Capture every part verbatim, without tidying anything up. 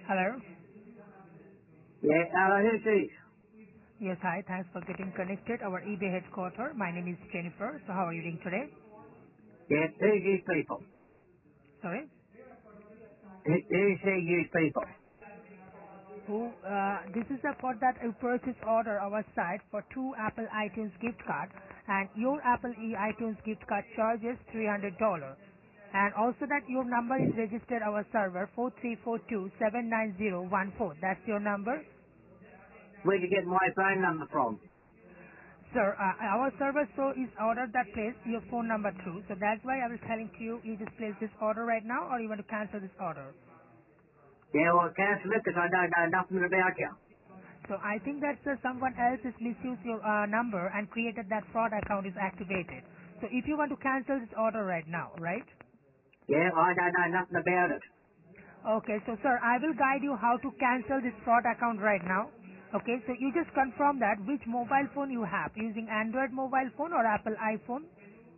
Hello? Yeah, hello, who's this? Yes, hi. Thanks for getting connected. Our eBay headquarters. My name is Jennifer. So how are you doing today? Yeah, who's these people? Sorry? Who, who's these people? Who, uh, this is a for that you purchase order our site for two Apple iTunes gift card, and your Apple e iTunes gift card charges three hundred dollars. And also that your number is registered our server four three four two seven nine zero one four. That's your number? Where'd you get my phone number from? Sir, uh, our server so is ordered that place your phone number through. So that's why I was telling to you, you just place this order right now or you want to cancel this order. Yeah, well, cancel it because I don't know nothing about you. So I think that uh, someone else has misused your uh, number and created that fraud account is activated. So if you want to cancel this order right now, right? Yeah, I don't know nothing about it. Okay, so sir, I will guide you how to cancel this fraud account right now. Okay, so you just confirm that which mobile phone you have, using Android mobile phone or Apple iPhone.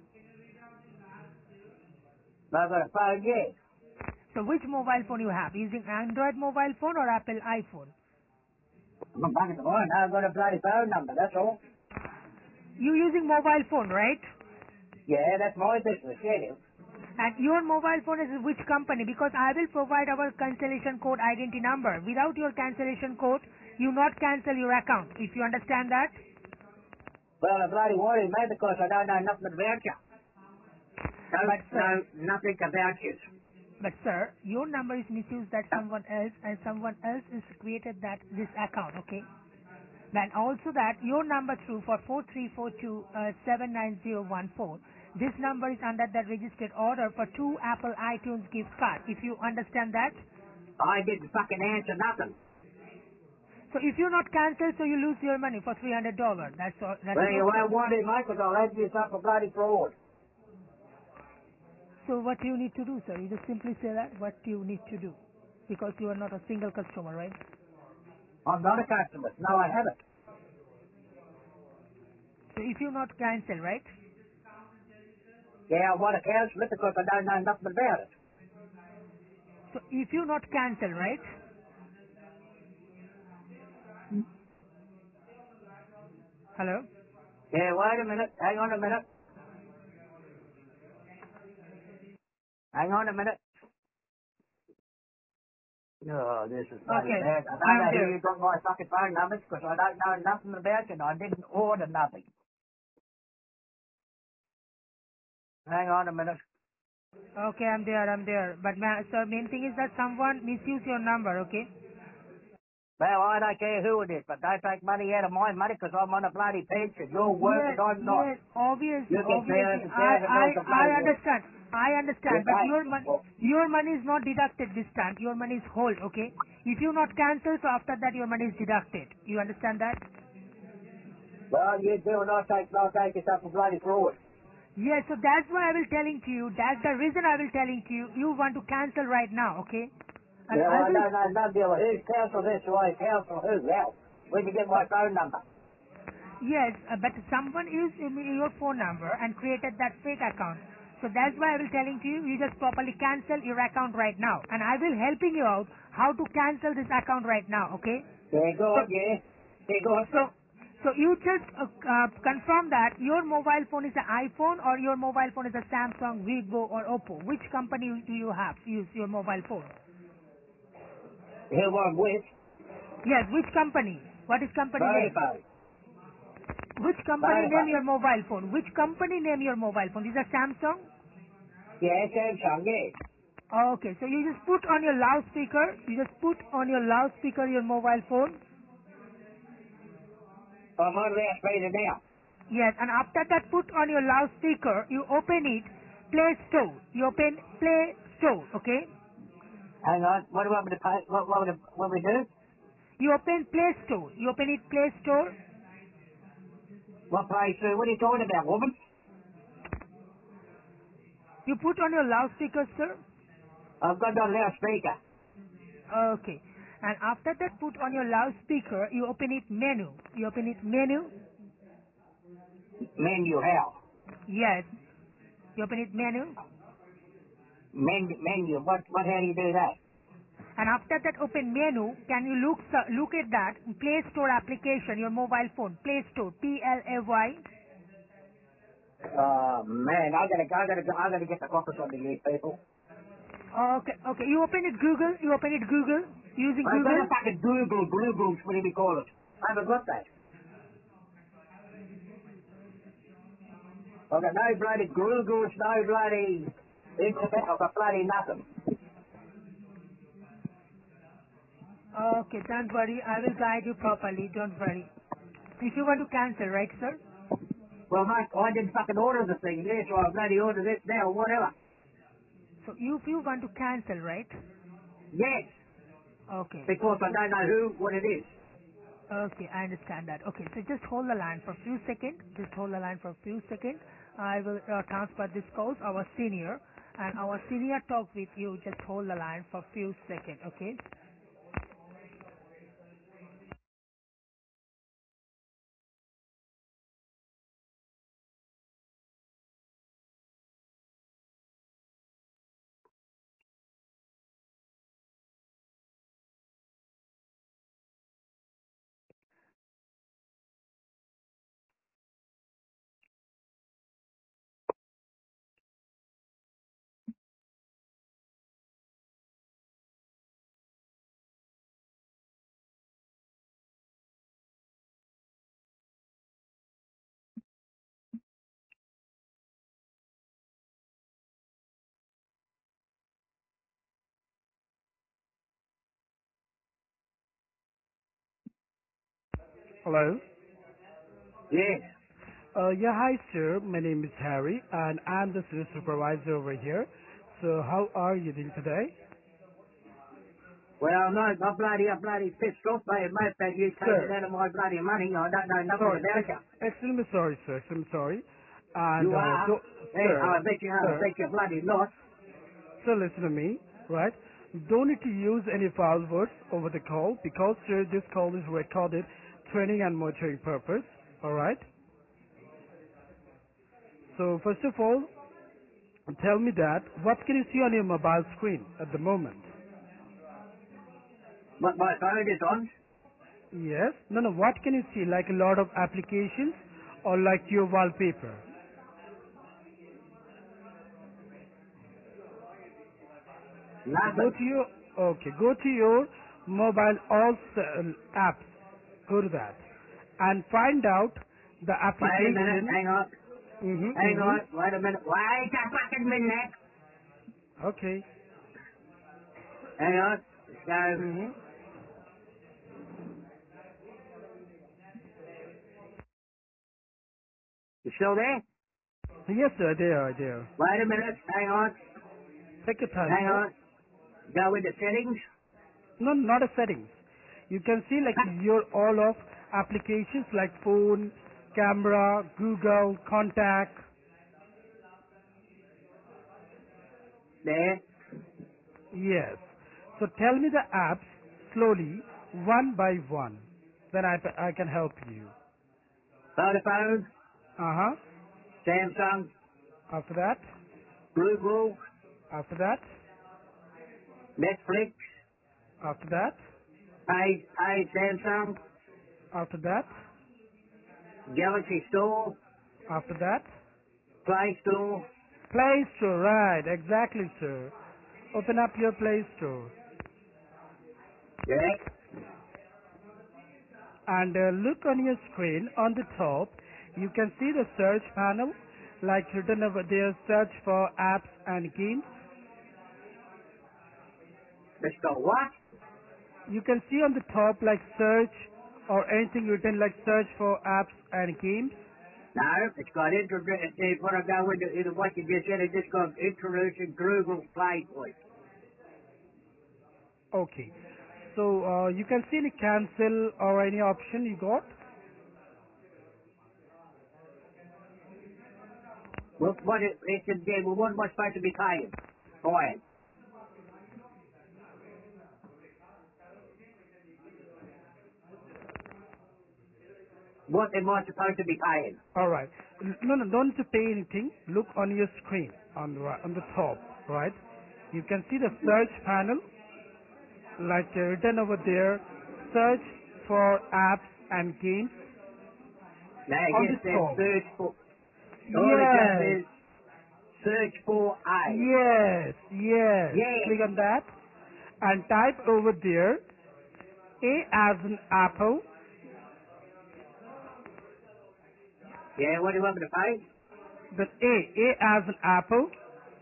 But I've got a phone, yeah. So which mobile phone you have, using Android mobile phone or Apple iPhone? I'm back at the phone. I've got a bloody phone number, that's all. You using mobile phone, right? Yeah, that's my business, yeah. And your mobile phone is which company? Because I will provide our cancellation code identity number. Without your cancellation code, you not cancel your account. If you understand that. Well, I bloody worry, mate, because I don't know nothing about you. But Don't sir, know nothing about you. but sir, your number is misused that someone else and someone else is created that this account, okay? Then also that your number through for four three four two seven nine zero one four. This number is under that registered order for two Apple iTunes gift card. If you understand that. I didn't fucking answer nothing. So if you not cancel, so you lose your money for three hundred dollars. That's all. That's Well, it. you Okay. won't want it, mate, because I'll have you up a bloody fraud. So what you need to do, sir? You just simply say that what you need to do, because you are not a single customer, right? I'm not a customer. No, I haven't. So if you not cancel, right? Yeah, I want to cancel it because I don't know nothing about it. So if you not cancel, right? Hello. Yeah, wait a minute. Hang on a minute. Hang on a minute. Oh, this is bloody Okay, bad. I don't I'm know who there. you got my fucking phone numbers because I don't know nothing about you and I didn't order nothing. Hang on a minute. Okay, I'm there. I'm there. But ma- sir, main thing is that someone misuse your number. Okay. Well, I don't care who it is, but don't take money out of my money because I'm on a bloody pension. You're working, Yes, I'm not. yes, obviously, You get obviously, thousand, I, thousand I, dollars a I bloody year. understand, I You understand, but pay. your money, Well, your money is not deducted this time, your money is hold, okay? If you not cancel, so after that your money is deducted. You understand that? well, you do and I take, I'll take it up a bloody fraud. Yes, so that's why I will telling to you, that's the reason I will telling to you, you want to cancel right now, okay? And Yeah, I well, I will, don't know none deal with who's council this way, council who, how? Where'd you get my phone number? yes, uh, but someone used um, your phone number and created that fake account. So that's why I will telling to you, you just properly cancel your account right now. And I will helping you out how to cancel this account right now, okay? Yeah, go So, on, yeah. Yeah, go on. so, so you just uh, uh, confirm that your mobile phone is an iPhone or your mobile phone is a Samsung, Vivo or Oppo. Which company do you have to use your mobile phone? Who I'm with? Yes, which company? What is company name? Vodafone. Which company name Vodafone. your mobile phone? Which company name your mobile phone? Is it Samsung? Yeah, Samsung, yeah. Okay, so you just put on your loudspeaker, you just put on your loudspeaker your mobile phone. I'm on loudspeaker now. Yes, and after that put on your loudspeaker, you open it, Play Store. You open Play Store, okay? Hang on, what do you want me to pay? What, what, what, what we do? You open Play Store. You open it Play Store. What place do? What are you talking about, woman? You put on your loudspeaker, sir. I've got it on loudspeaker. Okay. And after that put on your loudspeaker, you open it menu. You open it menu. Menu, how? Yes. You open it menu. Menu, menu, what, what, how do you do that? And after that open menu, can you look s- look at that Play Store application, your mobile phone, Play Store, P L A Y. Uh, man, I gotta, I gotta, I gotta get the focus on these people. Okay, okay. You open it Google. You open it Google using I Google. better fucking Google, Google, what do you call it? I haven't got that. I've got no bloody Googles, no bloody internet, I've got bloody nothing. Okay, don't worry. I will guide you properly. Don't worry. If you want to cancel, right, sir? Well, mate, I didn't fucking order the thing, yeah, so I've bloody ordered it now, whatever. So you, if you want to cancel, right? Yes, Okay. because I So, don't know who, what it is. okay, I understand that. Okay, so just hold the line for a few seconds. Just hold the line for a few seconds. I will uh, transfer this call to our senior, and our senior talk with you. Just hold the line for a few seconds, okay? Hello. Yes. Uh, yeah, hi, sir. My name is Harry, and I'm the sales supervisor over here. So, how are you doing today? Well, no, I'm bloody, I'm bloody pissed off, mate, mate, that you taking Sir, out of my bloody money. I don't know nothing sorry, about you. ex- extremely sorry, sir. Extremely sorry. And, You uh, are? do, Hey, I sir, bet you, I sir, bet you bloody not. sir, listen to me, right? Don't need to use any foul words over the call because, sir, this call is recorded training and monitoring purpose, alright? So, first of all, tell me that, what can you see on your mobile screen at the moment? But my phone is on. Yes. No, no, what can you see? Like a lot of applications or like your wallpaper? Go Nothing. to your, okay, go to your mobile all s- uh, apps. Go to that. And find out the Wait a minute, application. hang on. Mm-hmm, Hang mm-hmm. on, wait a minute. Wait a fucking minute. Okay. Hang on. So, Mm-hmm. you still there? Yes, sir, there, there. Wait a minute, hang on. Take your time, Hang sir. on. Go into settings. No, not a settings. You can see like your all of applications like phone, camera, Google, contact. There. Yes. So tell me the apps slowly, one by one. Then I, I can help you. Vodafone, Uh-huh. Samsung, After that, Google, after that, Netflix, after that, Pay, Pay Samsung, after that, Galaxy Store, after that. Play Store. Play Store, right, exactly, sir. Open up your Play Store. Yeah. And uh, look on your screen on the top. You can see the search panel, like written over there, search for apps and games. It's got what? You can see on the top like search or anything written like search for apps and games. No, it's got introduce. When I go into, into what you just said, it just got introducing Google Play Store. Okay. So uh, you can see any cancel or any option you got. Well, what it, it said, yeah, well, what am I supposed to be paying? Fine. What am I supposed to be paying? All right. N- No, no, don't need to pay anything. Look on your screen on the right, on the top, right? You can see the search panel. like uh, written over there, search for apps and games Now it on just the says top. search for, all it just Yes, says search for A. yes, yes. Yes. Click on that and type over there A as an apple, Yeah, what do you want me to pay? then A, A as an apple,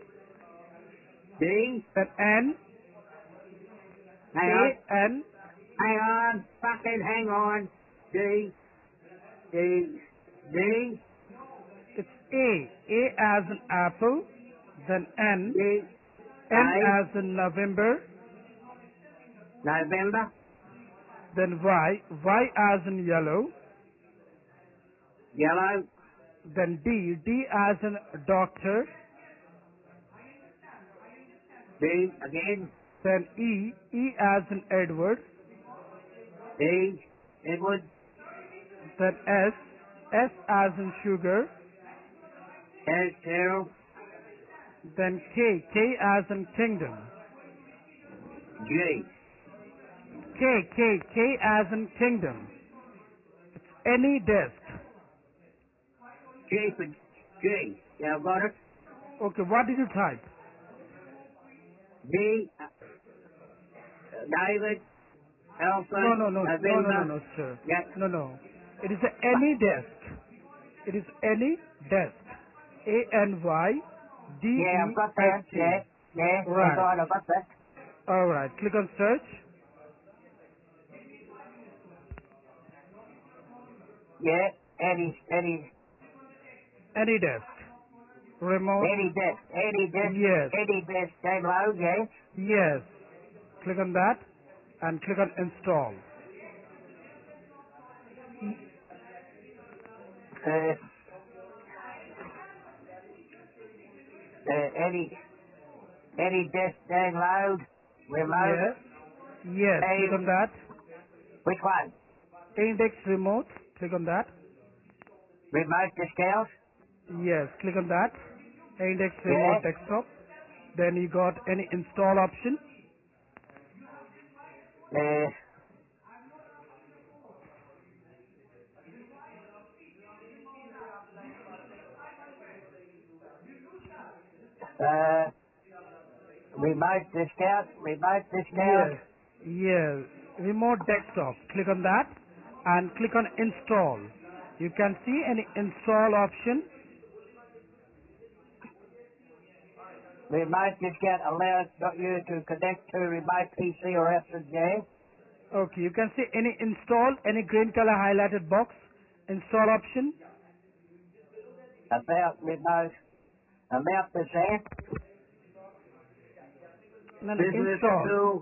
D? then N, Hang on. A, N, Hang on. Fucking hang on. D. D. D. it's A, A as an apple, then N, D. N A. as in November, November. then Y, Y as in yellow, Yellow. then D, D as in doctor, D. Again. then E, E as in Edward, D. Edward. then S, S as in sugar, S. Carol. then K, K as in kingdom, G. K, K, K as in kingdom, any desk. G for G. Yeah, I've got it. Okay, what did you type? D. uh, David. Alpha. No, no, no, no, no, no, November. no, sir. Yeah. No, no. It is a any desk. It is any desk. A N Y D Yeah, E I've got S that. K. Yeah. Yeah. That's Right. right. I've got that. All right. Click on search. Yeah. Eddie. Eddie. Any desk. Remote. Eddie desk. Eddie desk. Yes. Eddie desk. Download. Yes. Yes. Click on that and click on install. Uh, uh, Eddie. Eddie desk. Download. Remote. Yes. Yes. Click Hey. on that. Which one? Index remote. Click on that. Remote discount. Yes. Click on that. Index Yeah. remote desktop. Then you got any install option. Uh, uh, remote discount. Remote discount. Yes. Yes. Remote desktop. Click on that and click on install. You can see any install option. Remote discount allows not you to connect to remote P C or S S D. Okay. You can see any install, any green color highlighted box. Install option. About remote. About percent. No, no, Business install. tool.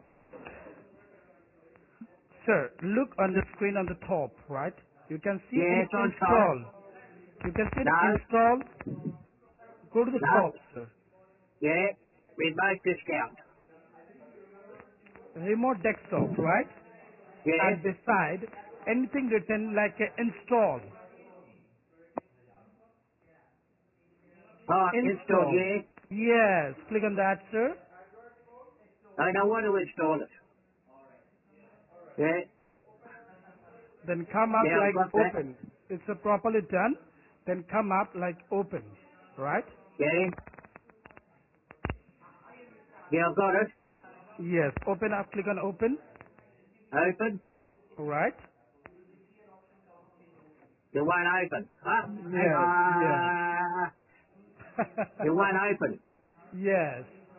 Sir, look on the screen on the top, right? You can see Yeah, any it's on top. install. You can see No. any install. Go to the No. top, sir. Yeah. Remote discount. Remote desktop, right? Yeah. And beside anything written like a install. Oh, install. Install. Yeah. Yes. Click on that, sir. I don't want to install it. Yeah. Then come up Yeah, I've like got that. open. It's a properly done. Then come up like open. Right? Yeah. Yeah, I've got it. Yes. Open up. Click on open. Open. Right? It won't open. Huh? Hang Yes. Yes. on. It won't open. yes.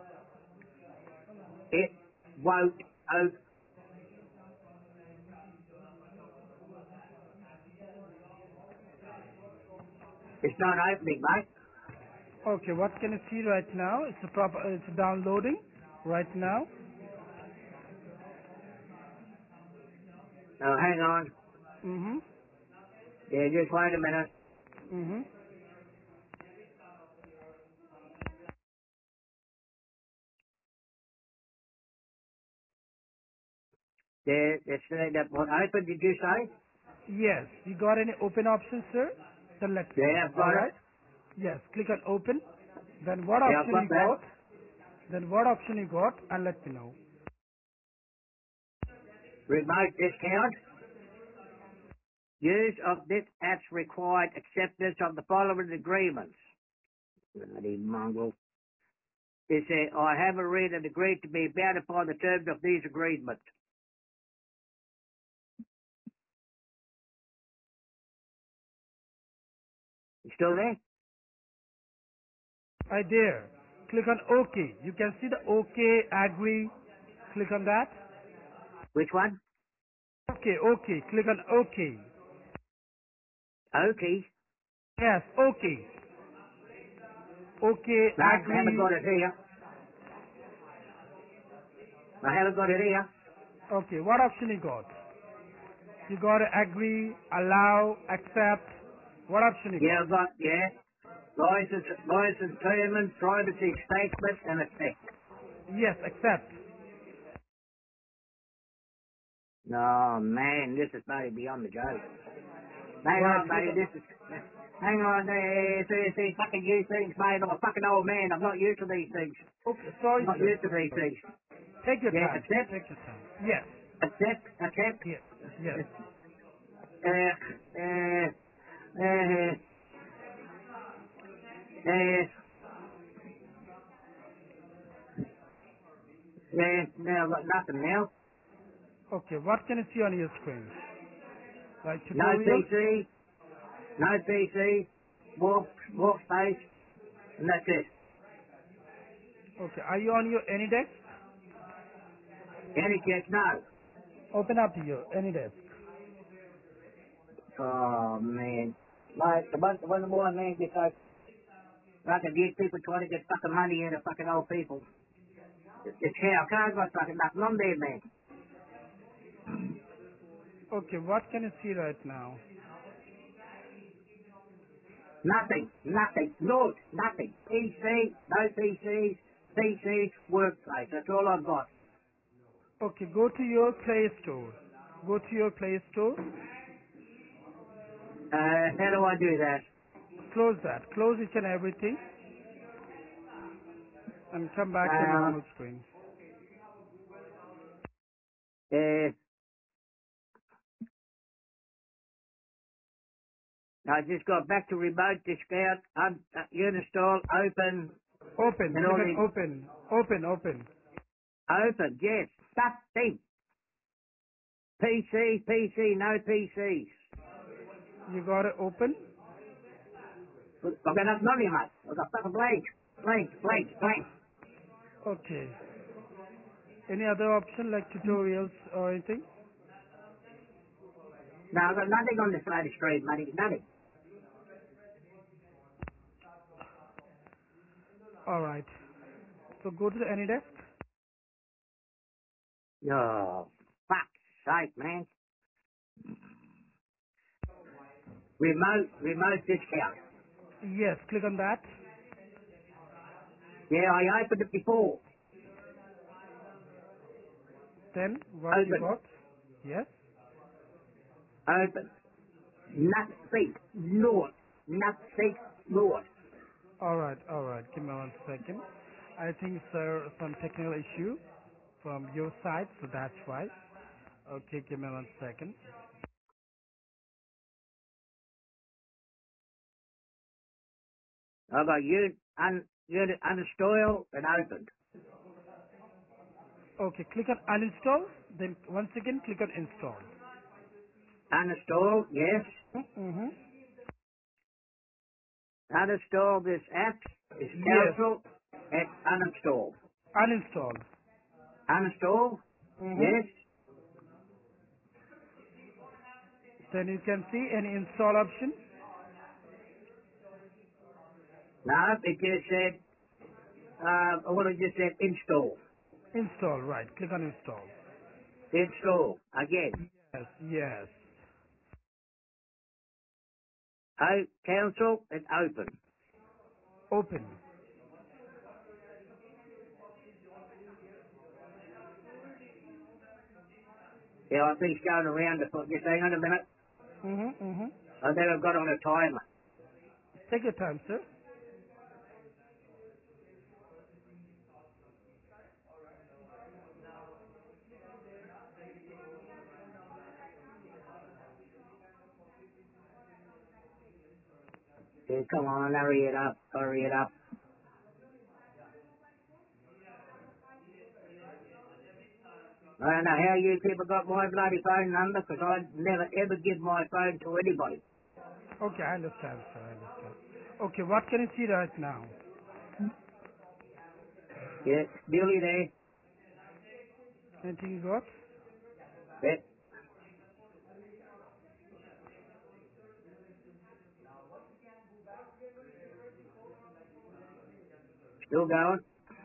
It won't open. It's not opening, mate. Okay. What can you see right now? It's a proper. It's downloading right now. Oh, hang on. Mhm. Yeah, just wait a minute. Mhm. Yeah, it's saying that what open, did you say? Yes. You got any open options, sir? Then let me know. Yeah, I've All got it. right. Yes. Click on open. Then what Yeah, I've option got you that. got? Then what option you got? And let me know. Remote discount. Use of this app's required acceptance of the following agreements. Bloody mongrel. It said, I have a read and agreed to be bound upon the terms of these agreements. You still there? I dare. Click on OK. You can see the OK, agree. Click on that. Which one? OK, OK. Click on OK. Okay. Yes, OK. OK, No, I agree. haven't got it here. I haven't got it here. Okay, what option you got? You got to agree, allow, accept. What option you Yeah, got? I've got, yeah. License, license terms, privacy statement, and effect. Yes, accept. No, man, this is maybe beyond the joke. Hang Right, on, click mate, on- this is... Hang on, uh, see, see, fucking use things, mate. I'm a fucking old man. I'm not used to these things. Okay, I'm sorry, not sir. used to these things. Take your Yeah, time. accept, Take your time. Yes, accept, accept. yes, yes. Uh, uh, uh, uh, yeah, no, I've got nothing now. Okay, what can you see on your screen? Like No tutorial? P C, no P C, walk, walk space, and that's it. Okay, are you on your AnyDesk? Any check, no. Open up your AnyDesk. Oh, man. Like, the one, the one the more man gets like, fucking these people trying to get fucking money into fucking old people. It's, it's hell. I can't got fucking nothing on there, man. Okay, what can you see right now? Nothing, nothing, no, nothing. P C, no P Cs, P Cs, workplace. That's all I've got. Okay, go to your Play Store. Go to your Play Store. Uh, how do I do that? Close that. Close each and everything. And come back to Uh, normal screen. uh, I just got back to remote discount, un, uh, uninstall, open, Open. and Click all on the, open. Open, open. open, yes, nothing. P C, P C, no P Cs. You got it open? I've got nothing on you, mate. I've got fucking blank, blank, blank, blank. Okay. Any other option like tutorials or anything? No, I've got nothing on this bloody screen, mate. Nothing. Alright. So go to the AnyDesk. Oh, fuck's sake, man. Remote, remote discount. Yes, click on that. Yeah, I opened it before. Then what you Open, got? Yes. open. Nothing. Lord. Nothing. Lord. Alright, alright. Give me one second. I think sir some technical issue from your side, so that's why. Okay, give me one second. I've got you, un, unit uninstall and opened. Okay, click on uninstall, then once again click on install. Uninstall, yes. Mm-hmm. Uninstall this app. Is Yes, cancel and uninstall. uninstall. Uninstall, Mm-hmm. yes. Then you can see any install option. No, it just said, uh, what it just said, install. Install, right. Click on install. Install. Again. Yes, yes. O, cancel and open. Open. Yeah, I think it's going around the foot. Just hang on a minute. Mm-hmm, mm-hmm. I think I've got on a timer. Take your time, sir. Okay, come on, hurry it up, hurry it up. I don't know how you people got my bloody phone number, because I never ever give my phone to anybody. Okay, I understand, sir. I understand. Okay, what can you see right now? Yeah, nearly there. Anything you got? Yeah. Still going.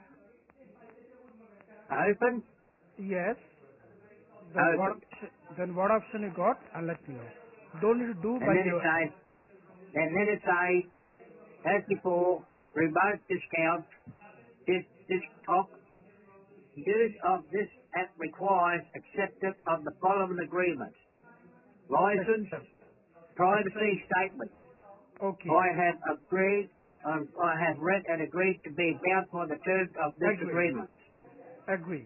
Open. Yes. Then what? Open. Option, then what option you got? And let me know. Don't need to do And by then it your. says, and then it says, as before, remote discount, this, this talk, use of this app requires acceptance of the following agreements. License, Accept. privacy statement. Okay. I have agreed, um, I have read and agreed to be bound by the terms of this Agree. agreement. Agree.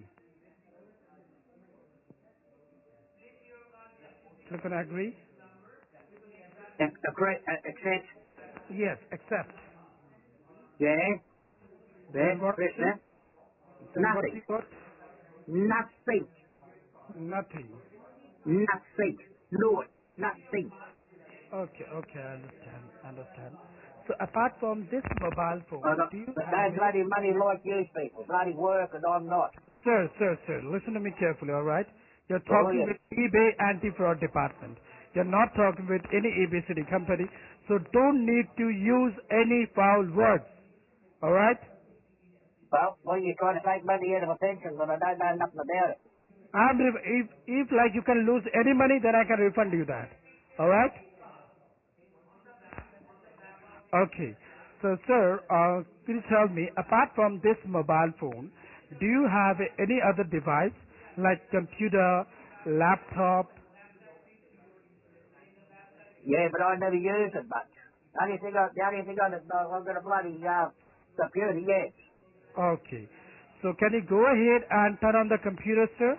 Click on agree. Ac- Agree, uh, accept, Yes. Accept. yeah, yeah, Then what press option? that. Then what Nothing, you got? nothing, Nothing. nothing, no, nothing. Okay. Okay. I understand. Understand. So apart from this mobile Uh, phone, the, do you the have no any? bloody money like you people, bloody work and I'm not. Sir, sir, sir, listen to me carefully, all right? You're Oh talking yeah. with eBay anti-fraud department. You're not talking with any A B C D company, so don't need to use any foul words, all right? Well, well, you're trying to take money out of my pension when I don't know nothing about it. I'm re- if if like you can lose any money, then I can refund you that, all right? Okay. So, sir, uh, please tell me, apart from this mobile phone, do you have any other device like computer, laptop? Yeah, but I never use it much. The only thing I, the only thing I, I've got a bloody uh, computer, yes. Okay. So can you go ahead and turn on the computer, sir?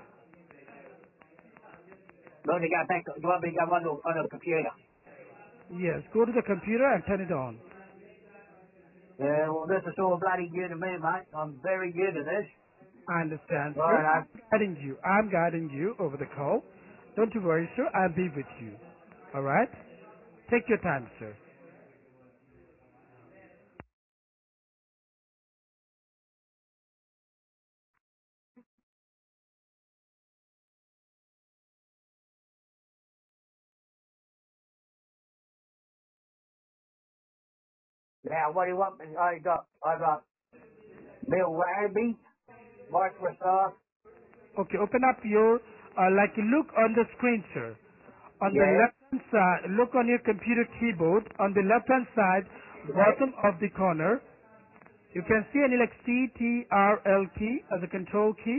Going to go back, to, do I want me to go on the, on the computer? Yes, go to the computer and turn it on. Yeah, well, this is all bloody new to me, mate. I'm very new to this. I understand, sir. Right, I'm guiding you. I'm guiding you over the call. Don't you worry, sir. I'll be with you. All right? Take your time, sir. now what do you want me? I got, I got Bill Wagby, Microsoft, Okay, open up your, uh, like look on the screen, sir. On the yeah, left hand side, look on your computer keyboard. On the left hand side, yeah, bottom of the corner, you can see any like C T R L key as a control key.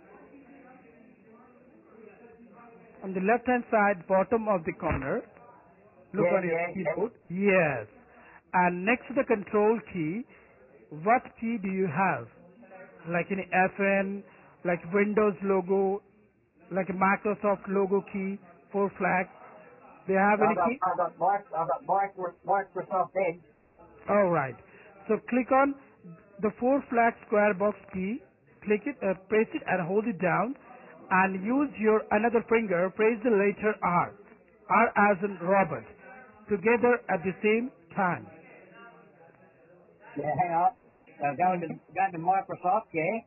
On the left hand side, bottom of the corner, look yeah, on your yeah, yeah. keyboard. Yes. And next to the control key, what key do you have? Like an F N, like Windows logo, like a Microsoft logo key, four flag. Do you have I any got, key? I got, Mic- I got Micro, Microsoft Edge. Alright. So click on the four flag square box key, click it, uh, press it and hold it down and use your another finger, press the letter R. R as in Robert. Together at the same time. Yeah, hang on. Uh, going to, going to Microsoft, yeah.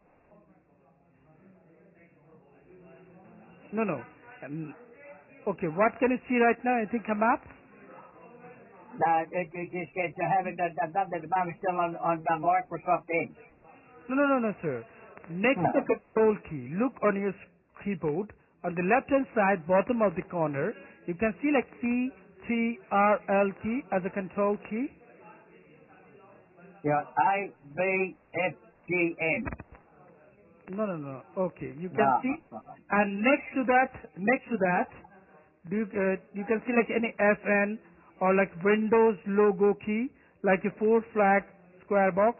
No, no. Um, okay, what can you see right now? Anything come up? No, it, it just gets, I haven't done, done done at the moment still on, on the Microsoft Edge. No, no, no, no, sir. Next to the No. control key, look on your s- keyboard. On the left hand side, bottom of the corner, you can see like C T R L key as a control key. Yeah, A, B, F, G, M. No, no, no. Okay, you can No. see. And next to that, next to that, do you, uh, you can see like any F N or like Windows logo key, like a four flag square box.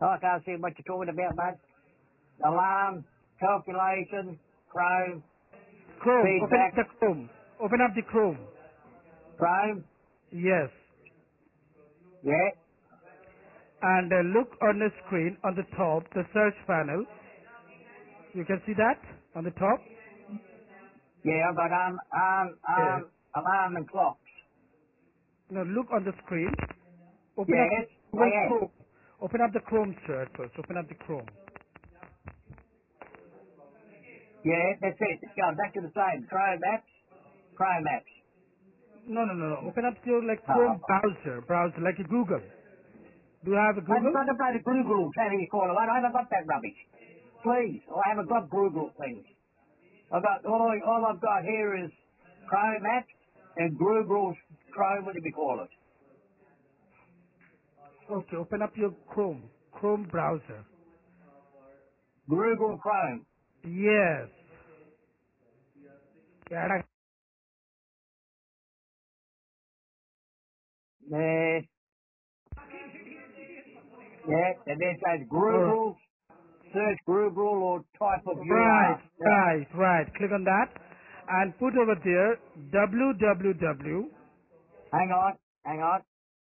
Oh, I can't see what you're talking about, mate. Alarm, calculation, Chrome, Chrome. Open up feedback, the Chrome. Open up the Chrome. Chrome, Yes. yeah, And uh, look on the screen on the top, the search panel. You can see that on the top. yeah, I've got um, um, Yes. um, alarm and clocks. Now look on the screen. Open up Yes, I Google am. Chrome. Open up the Chrome search first. Open up the Chrome. Yeah, that's it. It's going back to the same. Chrome apps, Chrome apps. No, no, no, no. Open up your like Oh. Chrome browser, browser like a Google. Do you have a I haven't Google? got the bloody Google, whatever you call it. I haven't got that rubbish. Please, I haven't got Google things. I've got all, all I've got here is Chrome apps and Google's Chrome, what do we call it? Okay, open up your Chrome, Chrome browser. Google Chrome. Yes. Yeah, Yeah, yeah, and then it says uh, Google, search Google or type of U R L. right, Yeah. right, right. Click on that and put over there w w w Hang on, hang on.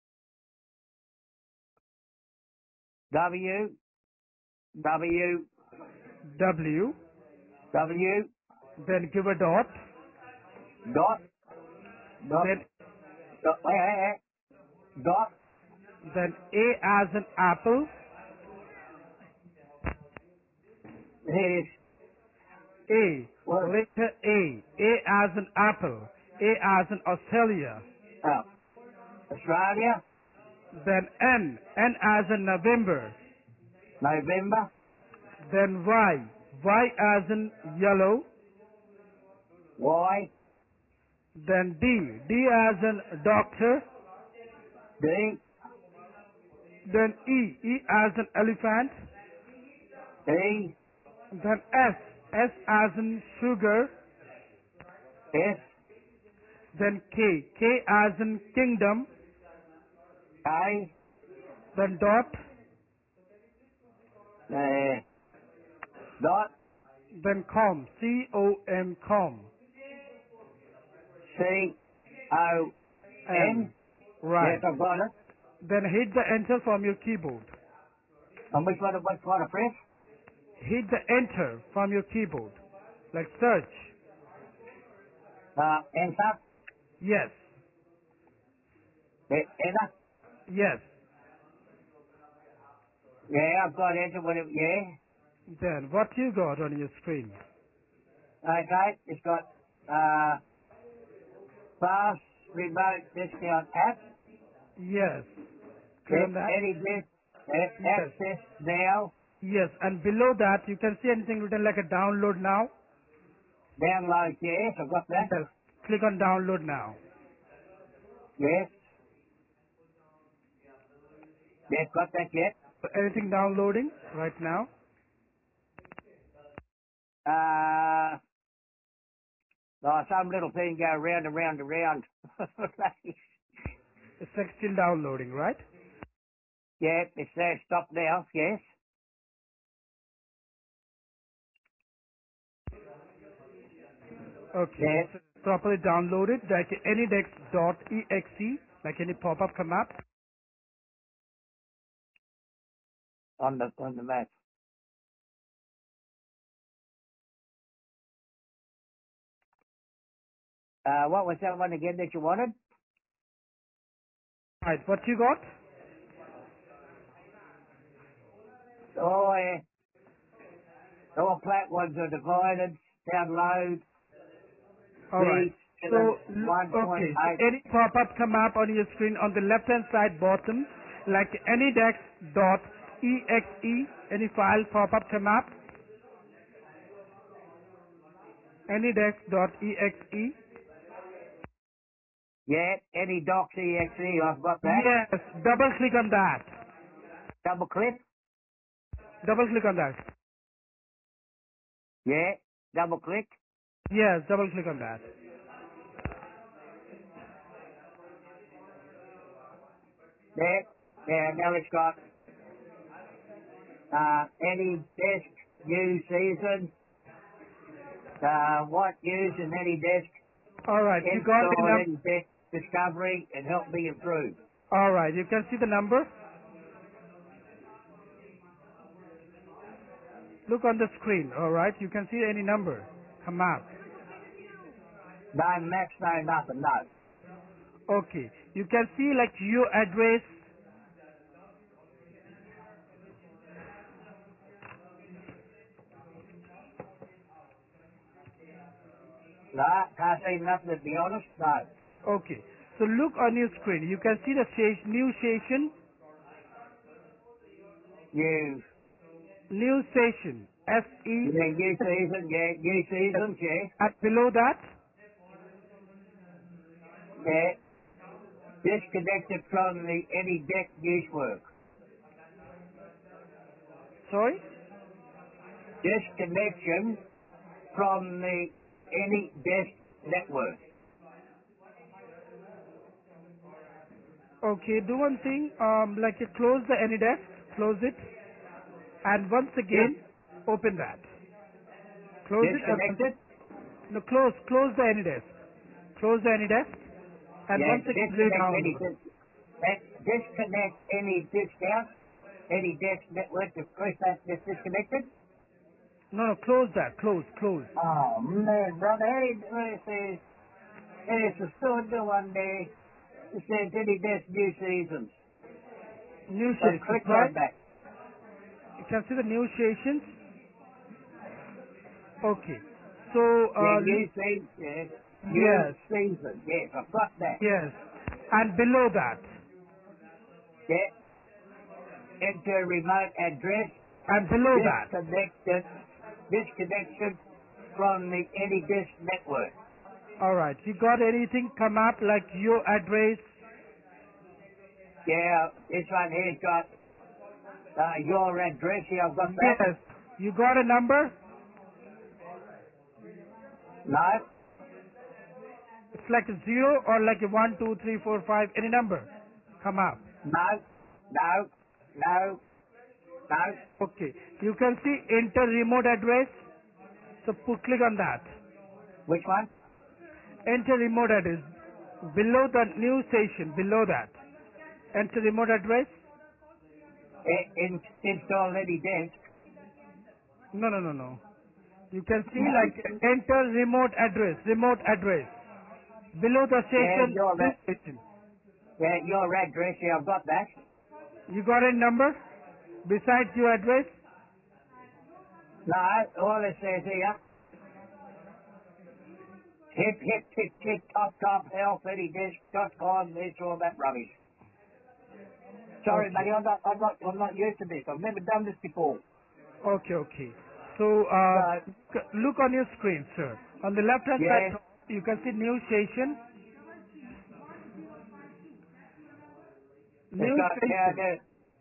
W, W, w W, then give a dot, dot, dot, then dot, wait, wait, wait, dot, then a as an apple, is, a what, letter a, a as an apple, a as an Australia, oh, Australia, then n, n as in November, November, then y, y as in yellow, Y, then d, d as in doctor, D, then e, e as in elephant, E, then s, s as in sugar, S, then k, k as in kingdom, K, then dot, uh, dot, then com, c o m com, C, O, m, N. Yes, right. I've got it. Then hit the enter from your keyboard. And which one, which one to press? Hit the enter from your keyboard, like search. Uh, enter, Yes, E- enter. yes. Yeah, I've got enter, whatever, yeah. Then what you got on your screen? Okay, it's got, uh, fast remote discount app. Yes. Click Get on that. any dis, a- Yes. access now. Yes, and below that you can see anything written like a download now. Download, yes, I've got that. Yes. Click on download now. Yes. Yes, got that yet. So anything downloading right now? Uh, oh, some little thing go round and round and round. It's like still downloading, right? Yeah, it's there. Stop now. Yes. Okay. Yes. So properly downloaded like anydex.exe, like any pop-up come up. On the on the map. Uh, what was that one again that you wanted? Right, what you got? Oh, yeah. All platforms are divided. Download. Alright. V So, seven l- one point okay. So eight. any pop-up come up on your screen on the left-hand side bottom, like anydex.exe, any file pop-up come up, anydex.exe. Yeah. Any docs exe. I've got that. Yes, double click on that. Double click. Double click on that. Yeah. Double click. Yes, double click on that. There. Yeah. Now it's got uh, any disk, new season, uh, what use in any disk, All right, you got the install number. any disk, discovery, and help me improve. All right, you can see the number. Look on the screen. All right, you can see any number come up. No maps, no nothing, no. Okay, you can see like your address. No, can't see nothing to be honest, no. Okay, so look on your screen. You can see the station, new station, New, new station, S E, yeah, new season, yeah, new seasons, yeah, and below that, yeah. Disconnected from the any desk use work. sorry? Disconnection from the any desk network. Okay, do one thing, um, like you close the AnyDesk, close it, and once again, open that. Close it, and once, Disconnected? no, close, close the AnyDesk. Close the AnyDesk, and Yeah, once again, disconnect any re-download. dis- eh, disconnect any discount, any desk network to press that is disconnected. No, no, close that, close, close. Oh man, brother, hey, it says, hey, it's a store new one day. It says any desk new seasons. New So sessions, click right? on that. You can see the new sessions. Okay. So, Yeah, uh, new look, season, yeah. New yes, season, yes, I've got that. yes. And below that, Yeah, enter remote address, and below that. disconnected, disconnection from the any disk network. Alright, you got anything come up like your address? Yeah, this one here's got uh, your address. Yeah, I've got that. Yes. You got a number? No, It's like a zero or like a one, two, three, four, five, any number. Come up. no, no, no, no. Okay. You can see enter remote address. So put, click on that. Which one? Enter remote address. Below the new station, below that. Enter remote address. I- in, install any disk. No, no, no, no. You can see No. like enter remote address, remote address. Below the Yeah, station, your, new a- station. yeah, your address. Yeah, I've got that. You got a number besides your address? No, all it says here, hip, hip, hip, hip, top, top, health, any disk, dot com, it's all that rubbish. Sorry, Okay. buddy, I'm not, I'm not, I'm not used to this. I've never done this before. Okay, okay. So, uh, So, c- look on your screen, sir. On the left-hand side, yeah, you can see new station. it's New got, yeah, station. the,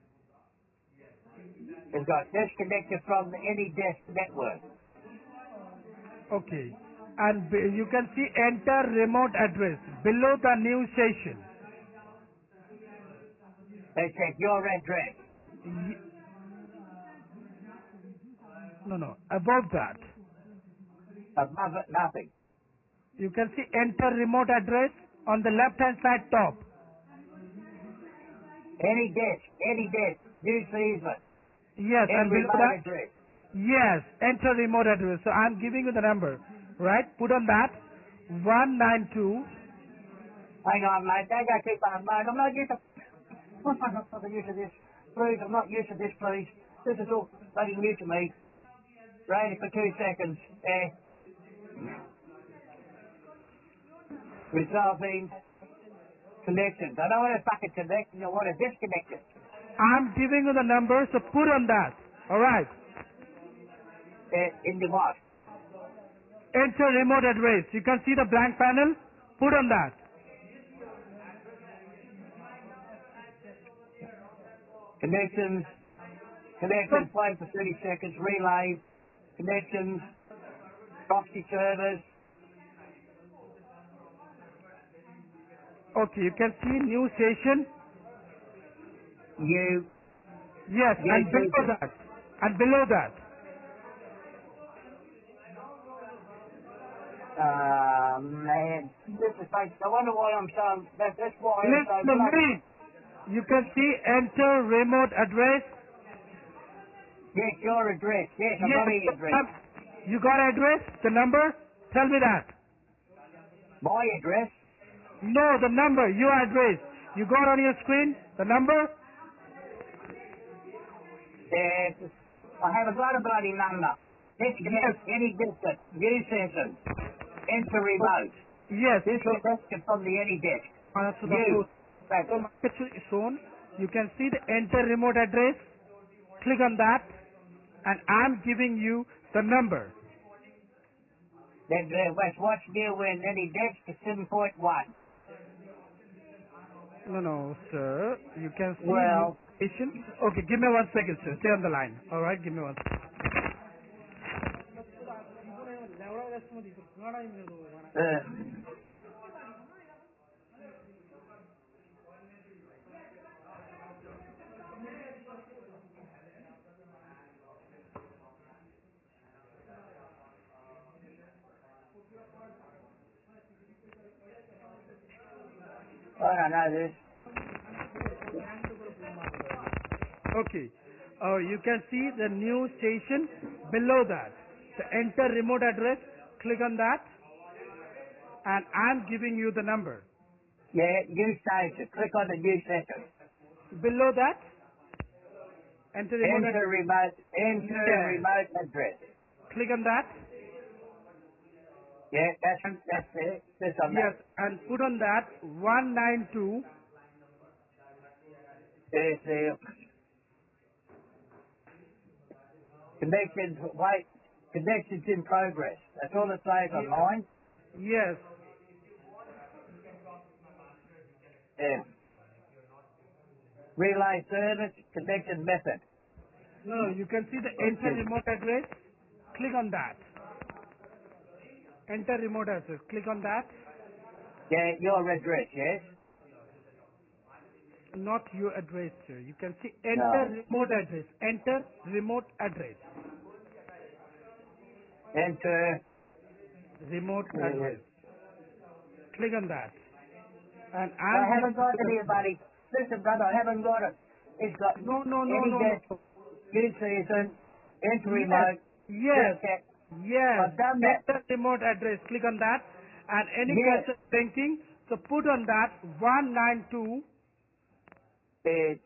it's got disconnected from any desk network. Okay. And be- you can see enter remote address below the new station. They said your address. Y- no, no, above that. Above it, nothing. You can see enter remote address on the left-hand side top. Any desk, any desk, new season, Yes, any and below remote that, address. yes, enter remote address. So I'm giving you the number, right? Put on that one nine two. Hang on, mate, don't go keep on, mate. I'm not used to, I'm not fucking used to this. Please, I'm not used to this, please. This is all bloody new to me. Rain it for two seconds. Eh, resolving connections. I don't want to fucking connect, I want to disconnect it. I'm giving you the number, so put on that. Alright. Eh, in the what? Enter remote address. You can see the blank panel. Put on that. Connections, connections, So- play for thirty seconds, relay, connections, proxy servers, Okay, you can see new station. you, Yes, you and below season. that. And below that, Uh, man, this is like, I wonder why I'm so, that, that's why I'm so listen to bloody. me. You can see enter remote address. Yes, your address. Yes, I've got the address. um, You got address? The number? Tell me that. My address? No, the number, your address. You got on your screen the number? Yes. I haven't got a bloody number. Yes. Disconnect any distance. New session. Enter remote. Yes. Disconnect from the any disk. Uh, so the You. phone- so it's shown. You can see the enter remote address. Click on that, and I'm giving you the number. Then uh, what's what's new when any disk is seven point one. No, no, sir. You can see Well, notification. Okay, give me one second, sir. Stay on the line. All right, give me one second. uh, I don't know this. Okay. Uh, you can see the new station below that. The enter remote address. Click on that, and I'm giving you the number. Yeah, new station. Click on the new session. Below that, enter remote Enter address. remote. Enter Yes. remote address. Click on that. Yeah, that's that's it. This on Yes, that. and put on that one nine two. There's the connections. Wait, connections in progress. That's all it says on mine. Yes. Yeah. Relay service connection method. No, no, you can see the enter Okay. remote address. Click on that. Enter remote address. Click on that. Yeah, your address. Yes. Not your address, sir. You can see No. enter remote address. Enter remote address. Enter. Remote Uh, address. Click on that. And I I'm haven't got it giving here, buddy. Listen, brother, I haven't got it. It's got no, no, no, any no, desk, no. new season, enter Yes, remote, yes, disconnect. yes. I've done that. Enter remote address. Click on that. And any Yes. cursor blinking, so put on that one nine two. It's,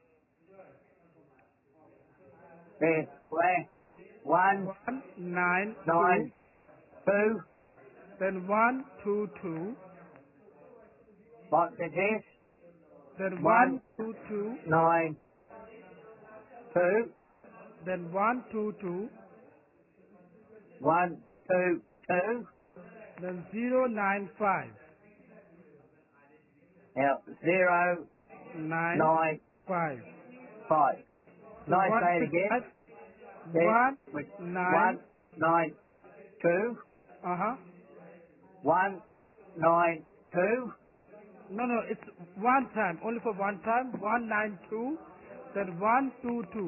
it's where one, one nine two, nine, two, then one two two, what is this? then One, one two two, nine, two, then one two two, one, two, two, then zero nine five, now zero, nine nine, five. five. So Nine, one say it is again. that Yes. one Wait. nine. One, nine, two, Uh huh. one, nine, two, No, no, it's one time, only for one time. One nine two, then one two two.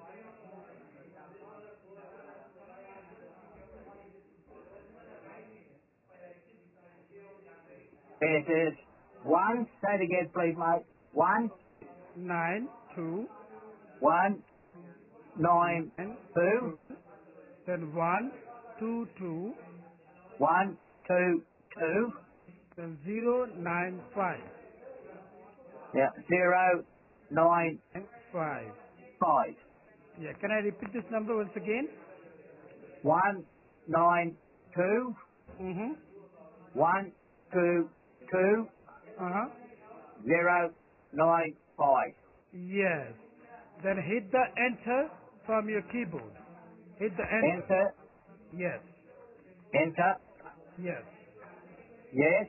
it is one, say it again, please, mate. One, Nine two, one, nine, nine two, two, then one two two, one, two, two, then zero nine five. yeah, zero, nine, Nine five. five. Yeah, can I repeat this number once again? One, nine, two, Mm-hmm. one, two, two, Uh-huh. zero, nine, five. Yes. Then hit the enter from your keyboard. Hit the enter. Enter, Yes. enter, Yes. yes.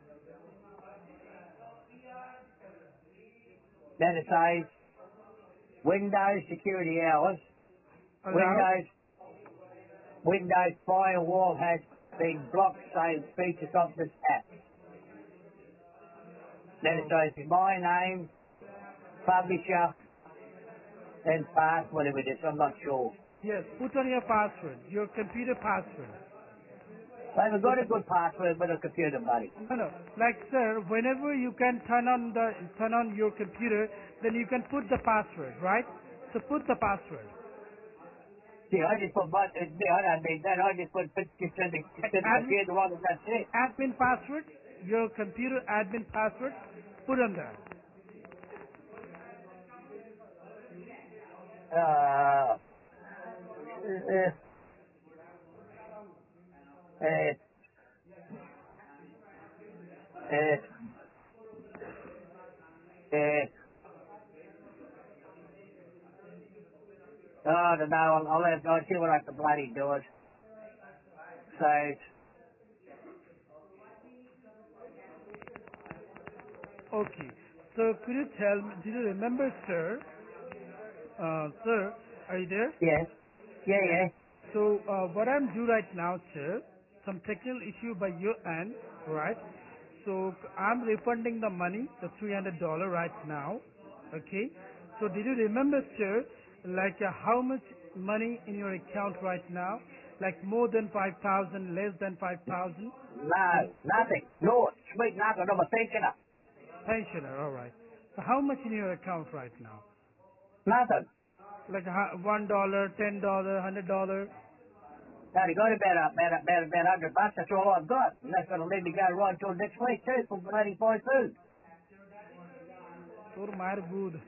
Then it says Windows security hours. Allow. Windows, Windows firewall has been blocked, saying features of this app. Then it says my name, publisher, and pass, whatever it is, I'm not sure. Yes, put on your password, your computer password. I haven't got a good password with a computer, buddy. No, no. Like, sir, whenever you can turn on the turn on your computer, then you can put the password, right? So put the password. See, I just put my, uh, I mean, then I just put fifty percent of the Admin, computer on and that's it. admin password, your computer admin password, put on there. Uh, uh, uh, uh, uh, I don't know, I'll, I'll, have, I'll see what I can bloody do it. So, Okay. So could you tell me, do you remember, sir? Uh, sir, are you there? yeah, yeah, Yes. yeah. So uh, what I'm doing right now, sir, some technical issue by your end, right? So I'm refunding the money, the three hundred dollar right now. Okay. So did you remember, sir, like uh, how much money in your account right now? Like more than five thousand, less than five thousand? No, nothing. No, sweet nothing. I'm a pensioner. Pensioner, all right. So how much in your account right now? Nothing. Like a hu- one dollar, ten dollar, hundred dollar? Now, you got about, a- about, a- about, about one hundred bucks. That's all I've got. And that's going to let me go right till next week, too, for bloody five food. Tour maar good.